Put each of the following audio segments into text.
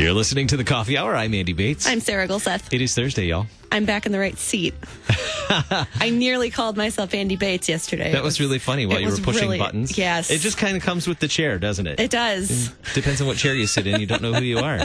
You're listening to the Coffee Hour. I'm Andy Bates. I'm Sarah Gulseth. It is Thursday, y'all. I'm back in the right seat. I nearly called myself Andy Bates yesterday. That was really funny while you were pushing buttons. Yes. It just kind of comes with the chair, doesn't it? It does. Depends on what chair you sit in. You don't know who you are.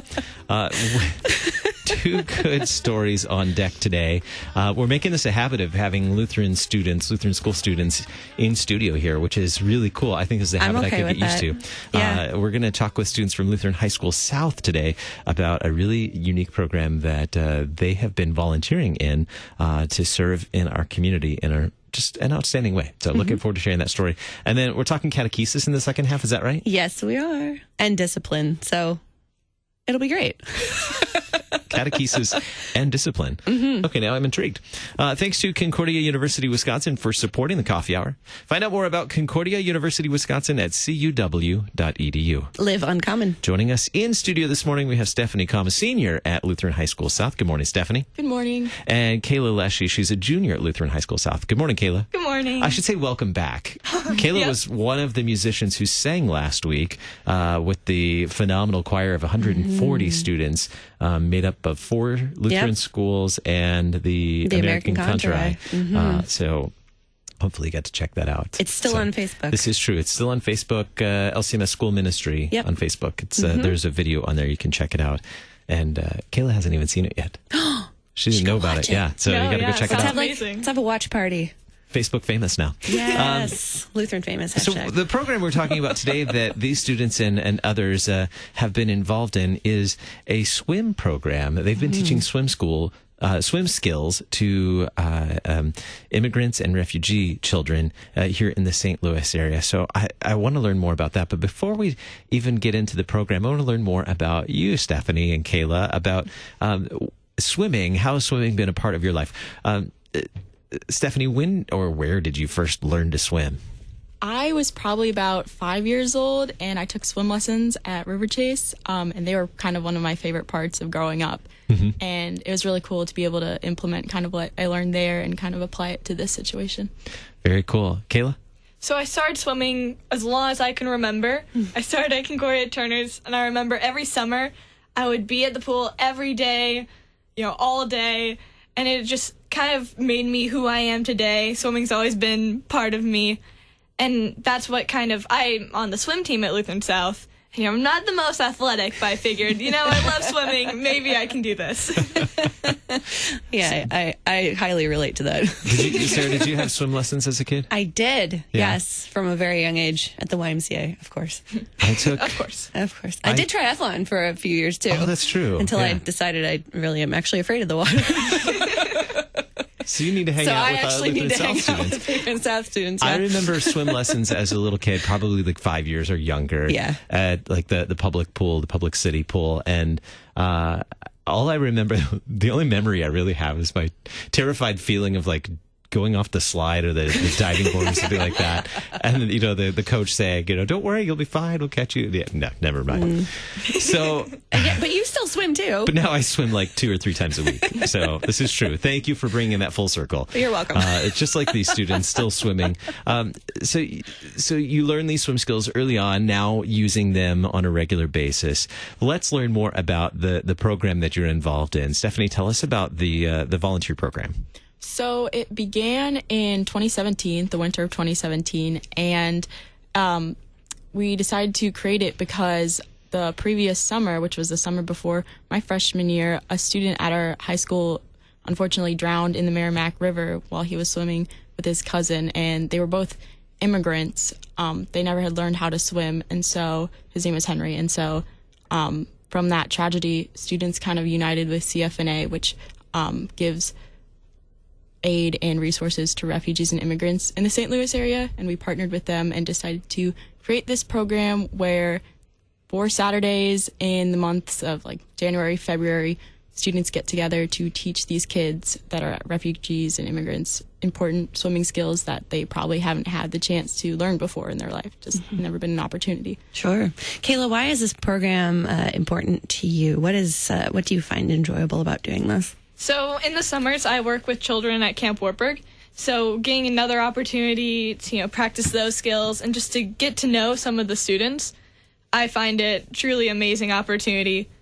Two good stories on deck today. We're making this a habit of having Lutheran school students in studio here, which is really cool. I think this is a habit I could get used to. Yeah. We're going to talk with students from Lutheran High School South today about a really unique program that they have been volunteering in to serve in our community in just an outstanding way. So looking forward to sharing that story. And then we're talking catechesis in the second half. Is that right? Yes, we are. And discipline. So it'll be great. Catechesis and discipline. Okay, now I'm intrigued. Thanks to Concordia University, Wisconsin for supporting the Coffee Hour. Find out more about Concordia University, Wisconsin at cuw.edu. Live uncommon. Joining us in studio this morning, we have Stephanie Kama, senior at Lutheran High School South. Good morning, Stephanie. Good morning. And Kayla Leshy, she's a junior at Lutheran High School South. Good morning, Kayla. Good morning. I should say welcome back. Kayla was one of the musicians who sang last week with the phenomenal choir of 140 students made up of 4 Lutheran schools and the American Contra. So hopefully you got to check that out. It's still on Facebook. This is true. It's still on Facebook, LCMS School Ministry on Facebook. It's There's a video on there. You can check it out. And Kayla hasn't even seen it yet. She didn't know about it. Yeah, so you got to go check it out. Let's have a watch party. Facebook famous now. Yes. Lutheran famous. Hashtag. So the program we're talking about today that these students and others have been involved in is a swim program. They've been teaching swim skills to immigrants and refugee children here in the St. Louis area. So I want to learn more about that. But before we even get into the program, I want to learn more about you, Stephanie and Kayla, about swimming. How has swimming been a part of your life? Stephanie, when or where did you first learn to swim? I was probably about 5 years old, and I took swim lessons at River Chase, and they were kind of one of my favorite parts of growing up. And it was really cool to be able to implement kind of what I learned there and kind of apply it to this situation. Very cool. Kayla? So I started swimming as long as I can remember. I started at Concordia Turner's, and I remember every summer I would be at the pool every day, all day, and it just kind of made me who I am today. Swimming's always been part of me, and that's what I'm on the swim team at Lutheran South. I'm not the most athletic, but I figured, I love swimming. Maybe I can do this. Yeah, I highly relate to that. Sarah, did you have swim lessons as a kid? I did, yes, from a very young age at the YMCA, of course. Of course. I did triathlon for a few years, too. Oh, that's true. Until I decided I really am actually afraid of the water. So you need to hang out with Lutheran South students. Yeah. I remember swim lessons as a little kid, probably like 5 years or younger. Yeah. At like the public pool, the public city pool, and all I remember, the only memory I really have is my terrified feeling of like going off the slide or the diving board or something like that, and the coach saying, don't worry, you'll be fine, we'll catch you. Yeah, no, never mind. So, but you still swim too. But now I swim like 2 or 3 times a week. So this is true. Thank you for bringing that full circle. You're welcome. It's just like these students still swimming. So you learn these swim skills early on, now using them on a regular basis. Let's learn more about the program that you're involved in. Stephanie, tell us about the volunteer program. So it began in 2017, the winter of 2017, and we decided to create it because the previous summer, which was the summer before my freshman year, a student at our high school unfortunately drowned in the Merrimack River while he was swimming with his cousin, and they were both immigrants. They never had learned how to swim, and so his name was Henry, and so from that tragedy, students kind of united with CFNA, which gives aid and resources to refugees and immigrants in the St. Louis area, and we partnered with them and decided to create this program where 4 Saturdays in the months of like January, February, students get together to teach these kids that are refugees and immigrants important swimming skills that they probably haven't had the chance to learn before in their life. Just never been an opportunity. Sure. Kayla, why is this program important to you? What do you find enjoyable about doing this? So in the summers, I work with children at Camp Wartburg. So getting another opportunity to, practice those skills and just to get to know some of the students, I find it truly amazing opportunity.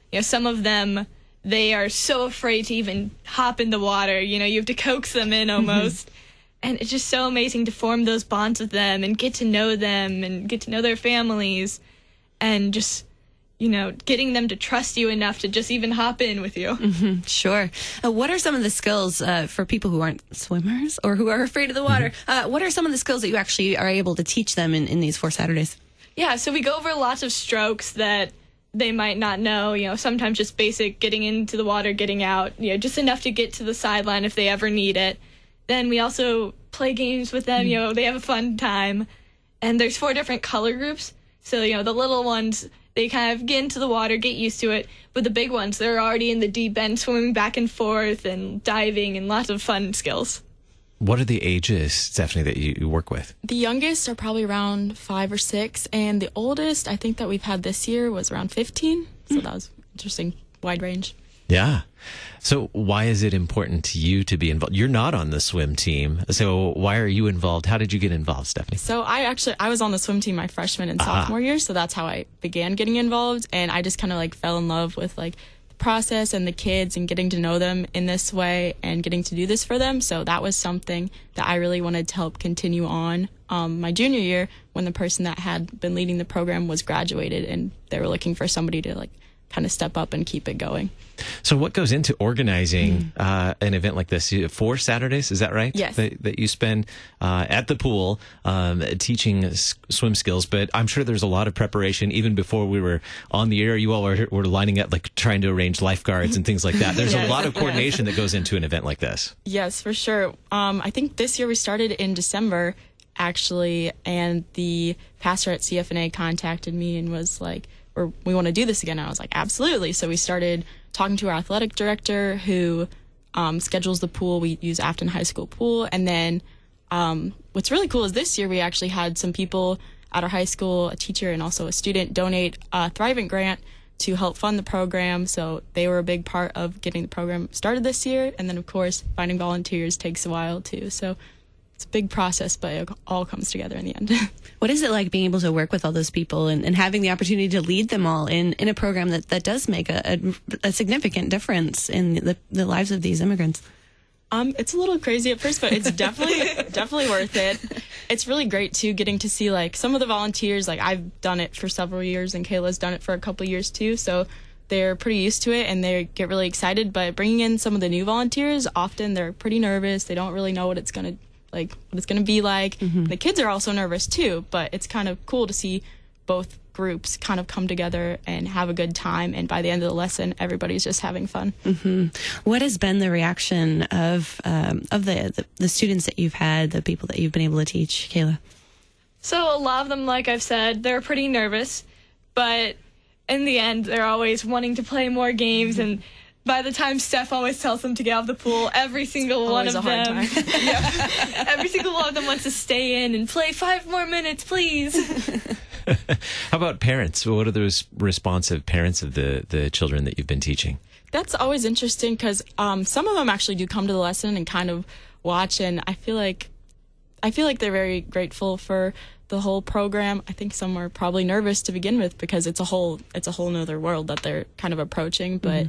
some of them, they are so afraid to even hop in the water. You have to coax them in almost. And it's just so amazing to form those bonds with them and get to know them and get to know their families and just, getting them to trust you enough to just even hop in with you. Sure. What are some of the skills for people who aren't swimmers or who are afraid of the water? What are some of the skills that you actually are able to teach them in these 4 Saturdays? Yeah, so we go over lots of strokes that they might not know, sometimes just basic getting into the water, getting out, just enough to get to the sideline if they ever need it. Then we also play games with them, they have a fun time. And there's 4 different color groups. So, the little ones, they kind of get into the water, get used to it. But the big ones, they're already in the deep end, swimming back and forth and diving and lots of fun skills. What are the ages, Stephanie, that you work with? The youngest are probably around 5 or 6, and the oldest I think that we've had this year was around 15. So that was interesting, wide range. Yeah. So why is it important to you to be involved? You're not on the swim team. So why are you involved? How did you get involved, Stephanie? So I was on the swim team my freshman and sophomore year. So that's how I began getting involved. And I just kind of fell in love with the process and the kids and getting to know them in this way and getting to do this for them. So that was something that I really wanted to help continue on my junior year when the person that had been leading the program was graduated and they were looking for somebody to kind of step up and keep it going. So what goes into organizing an event like this? 4 Saturdays, is that right? Yes. That you spend at the pool teaching swim skills, but I'm sure there's a lot of preparation. Even before we were on the air, you all were lining up, trying to arrange lifeguards and things like that. There's a lot of coordination that goes into an event like this. Yes, for sure. I think this year we started in December, actually, and the pastor at CFNA contacted me and was like, or we want to do this again. And I was like, absolutely. So we started talking to our athletic director who schedules the pool. We use Afton High School pool. And then what's really cool is this year we actually had some people at our high school, a teacher and also a student, donate a Thrivent grant to help fund the program. So they were a big part of getting the program started this year. And then, of course, finding volunteers takes a while, too. So it's a big process, but it all comes together in the end. What is it like being able to work with all those people and having the opportunity to lead them all in a program that does make a significant difference in the lives of these immigrants? It's a little crazy at first, but it's definitely worth it. It's really great too, getting to see some of the volunteers. I've done it for several years, and Kayla's done it for a couple of years too. So they're pretty used to it, and they get really excited. But bringing in some of the new volunteers, often they're pretty nervous. They don't really know what it's gonna be like. The kids are also nervous too, but it's kind of cool to see both groups kind of come together and have a good time, and by the end of the lesson everybody's just having fun. What has been the reaction of the students that you've had, the people that you've been able to teach, Kayla? So a lot of them, like I've said, they're pretty nervous, but in the end they're always wanting to play more games, and by the time Steph always tells them to get out of the pool, every single one of them, every single one of them wants to stay in and play 5 more minutes, please. How about parents? What are those responsive parents of the children that you've been teaching? That's always interesting because some of them actually do come to the lesson and kind of watch, and I feel like they're very grateful for the whole program. I think some are probably nervous to begin with because it's a whole nother world that they're kind of approaching, but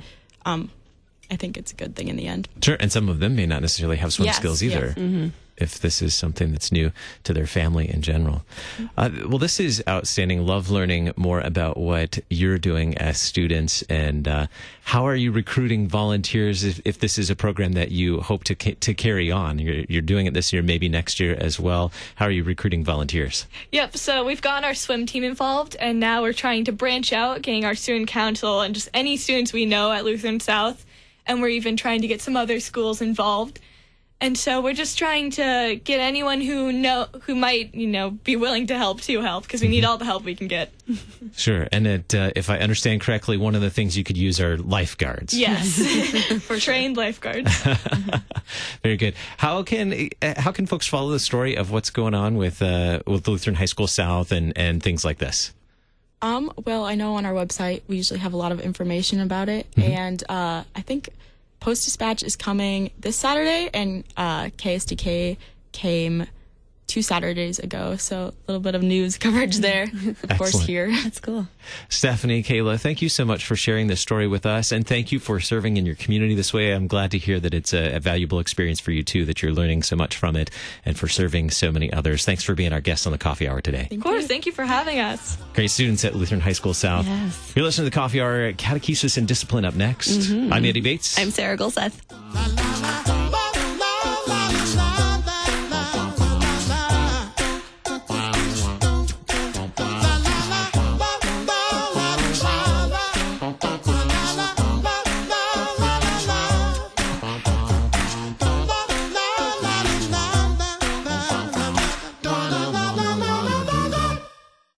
I think it's a good thing in the end. Sure, and some of them may not necessarily have swim skills either. Yes. If this is something that's new to their family in general. Well, this is outstanding. Love learning more about what you're doing as students, and how are you recruiting volunteers if this is a program that you hope to carry on? You're doing it this year, maybe next year as well. How are you recruiting volunteers? Yep, so we've gotten our swim team involved, and now we're trying to branch out, getting our student council and just any students we know at Lutheran South, and we're even trying to get some other schools involved. And so we're just trying to get anyone who might, be willing to help, because we need all the help we can get. Sure. And if I understand correctly, one of the things you could use are lifeguards. Yes, for trained lifeguards. Very good. How can folks follow the story of what's going on with Lutheran High School South and things like this? Well, I know on our website we usually have a lot of information about it, and I think Post-Dispatch is coming this Saturday, and KSDK came 2 Saturdays ago. So a little bit of news coverage there, of course, here. That's cool. Stephanie, Kayla, thank you so much for sharing this story with us, and thank you for serving in your community this way. I'm glad to hear that it's a valuable experience for you, too, that you're learning so much from it and for serving so many others. Thanks for being our guest on the Coffee Hour today. Of course, thank you for having us. Great students at Lutheran High School South. Yes. You're listening to the Coffee Hour. Catechesis and Discipline up next. I'm Andy Bates. I'm Sarah Golseth.